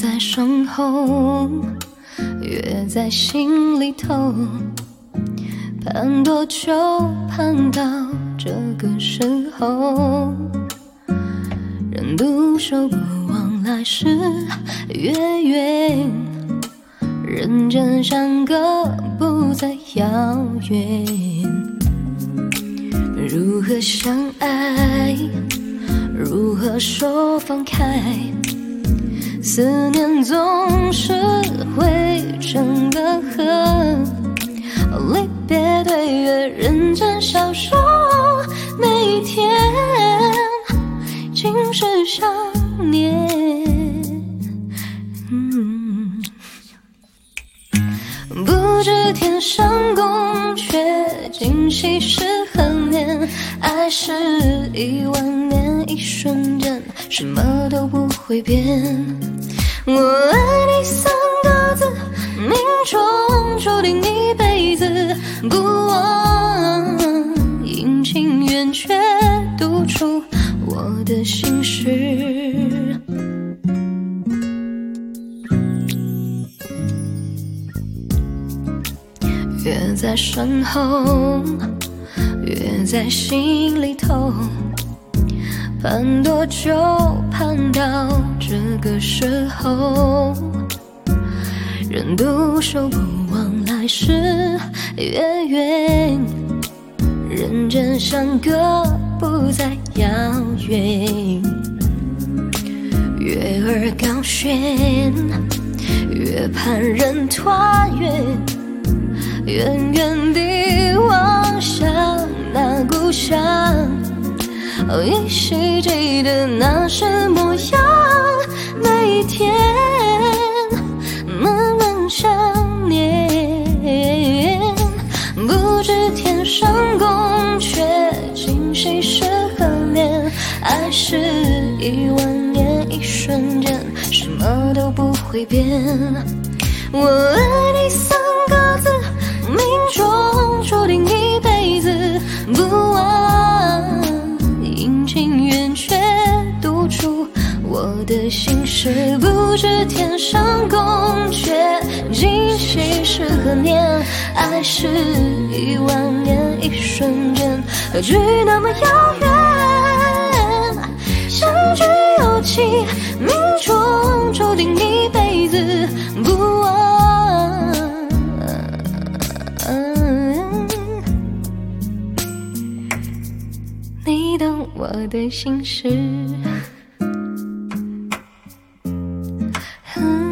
在身后，约在心里头，盼多久，盼到这个时候，人独守不忘来时月圆，人间相隔不再遥远。如何相爱，如何说放开，思念总是会成隔阂，离别对月，人间消瘦，每一天尽是想念。不知天上宫阙，今夕是何年？爱是10000年，一瞬间，什么都不会变。我爱你3个字，命中注定一辈子，不忘阴晴圆缺，读出我的心事。约在身后，约在心里头，盼多久，盼到这个时候，人独守不忘来时月圆，人间相隔不再遥远。月儿高悬，月盼人团圆，远远地望向那故乡，依稀记得那时模样，每一天慢慢想念。不知天上宫阙，今夕是何年？爱是10000年，一瞬间，什么都不会变。我爱你3个字，命中注定一辈子，不忘阴晴圆缺，读出我的心事。不知天上宫阙，今夕是何年？爱是10000年，一瞬间，距那么遥远，相聚有期，命中注定一辈子，不忘。你懂我的心事。